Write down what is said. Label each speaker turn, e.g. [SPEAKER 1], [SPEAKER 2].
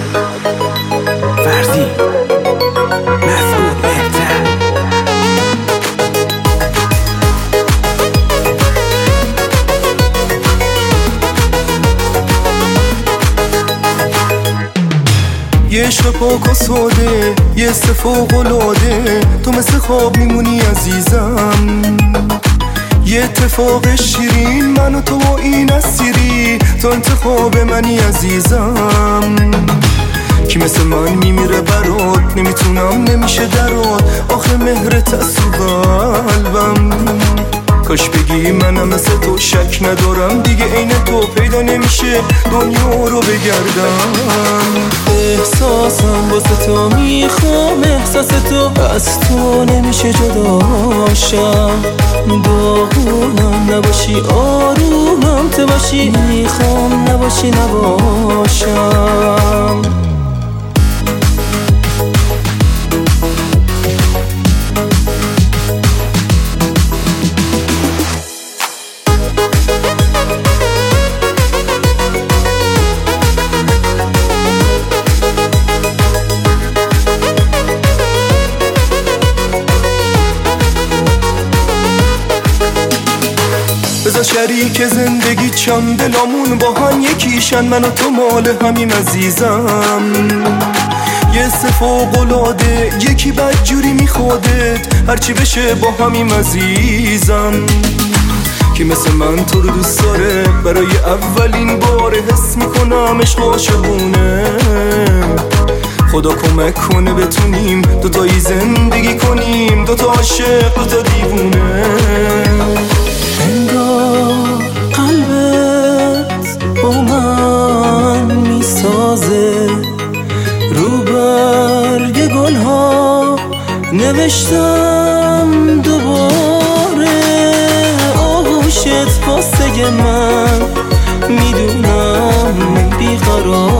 [SPEAKER 1] فرزی مسعود بهتر.
[SPEAKER 2] یه عشق پاک و ساده، یه حس فوق‌العاده، تو مثل خواب میمونی عزیزم. یه اتفاق شیرین، من و تو و این اسیری، تو انتخاب منی عزیزم. کی مثل من میمیره برات، نمیتونم نمیشه درات، آخه مهرت از تو قلبم. کاش بگی منم مثل تو، شک ندارم دیگه عین تو پیدا نمیشه دنیا رو بگردم. احساسم واسه تو میخوام، احساس تو از تو نمیشه جداشم. داغونم نباشی آرومم تو باشی، میخوام نباشی نباشم. بذار شریک زندگی چم، دلامون با هم یکیشن، من و تو مال همیم عزیزم. یه حس فوق‌العاده، یکی بدجوری میخوادت، هرچی بشه با همیم عزیزم. کی مثل من تو رو دوست داره، برای اولین بار حس میکنم عشق عاشقونه. خدا کمک کنه بتونیم دوتایی زندگی کنیم، دوتا عاشق دوتا دیوونه. انگار قلبت با من میسازه، رو برگ گلها نوشتم دوباره. آغوشت واسه من میدونم بیقرار